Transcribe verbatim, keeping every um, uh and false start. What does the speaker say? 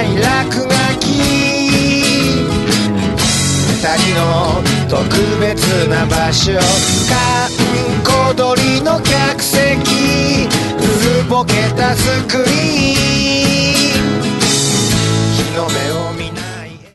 ない落書き、二人の特別な場所、閑古鳥の客席、古ぼけたスクリ